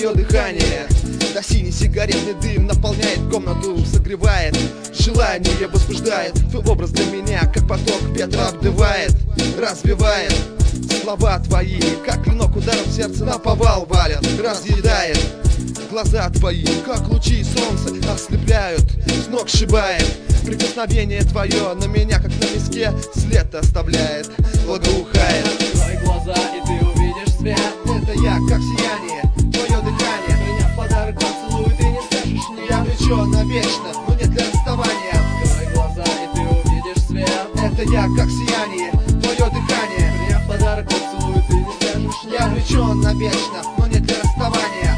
твое дыхание. Да синий сигаретный дым наполняет комнату, согревает, желание возбуждает. Твой образ для меня, как поток ветра, обдывает, разбивает. Слова твои, как клинок, ударом в сердце наповал валят, разъедает. Глаза твои, как лучи солнца, ослепляют, с ног сшибает. Прикосновение твое на меня, как на песке, след оставляет, благоухает. Открой глаза, и ты увидишь свет. Это я, как сияние, твое дыхание. Приняв подарок поцелуй, ты не скажешь нет. Я обречен навечно, но не для расставания. Открой глаза, и ты увидишь свет. Это я, как сияние, твое дыхание. Приняв подарок поцелуй, ты не скажешь нет. Я обречен навечно, но не для расставания.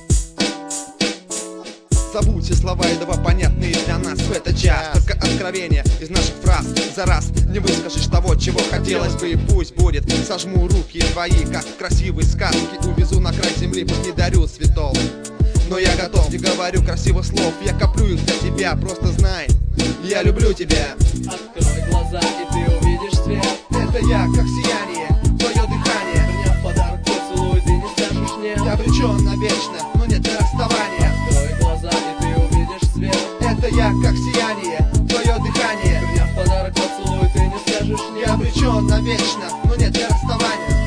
Забудь все слова, едва понятные для нас в этот час. Только откровения из наших фраз за раз не выскажешь того, чего хотелось бы. И пусть будет, сожму руки твои, как в красивой сказке. Увезу на край земли, пусть не дарю цветов, но я готов, не говорю красивых слов. Я коплю их для тебя, просто знай, я люблю тебя. Открой глаза, и ты увидишь свет. Это я, как сияние, твое дыхание. Приняв подарок поцелуй, ты не скажешь нет. Я обречен навечно, но не для расставания. Открой глаза, и ты увидишь свет. Это я, как сияние, твое дыхание. Приняв подарок поцелуй, ты не скажешь нет. Я обречен навечно, но не для расставания.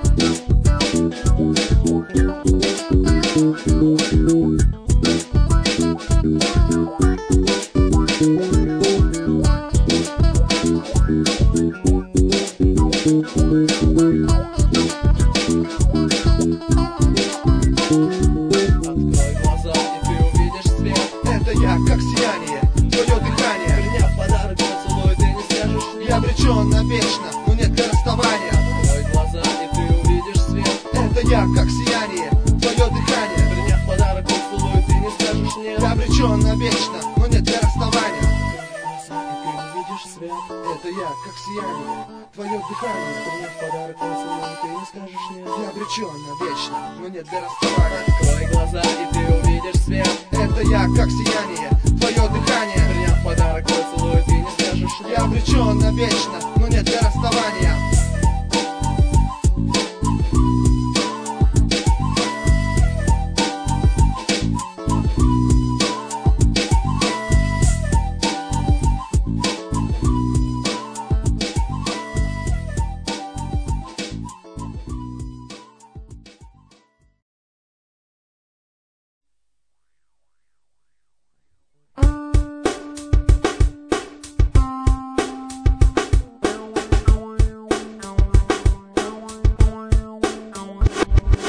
Открой глаза, и ты увидишь свет. Это я, как сияние, твое дыхание. Приняв подарок поцелуй, ты не скажешь нет. Я обречен навечно, но не для расставания. Открой глаза, и ты увидишь свет. Это я, как сияние, твое дыхание. Приняв подарок поцелуй, ты не скажешь нет. Я обречен навечно, но не для расставания. Открой глаза, и ты увидишь свет. Это я, как сияние, твое дыхание. Приняв подарок поцелуй, ты не скажешь нет. Я обречен навечно, но не для расставания. Открой глаза, и ты увидишь свет. Это я, как сияние, твое дыхание. Приняв подарок поцелуй, ты не скажешь нет. Я обречен навечно, но не для расставания.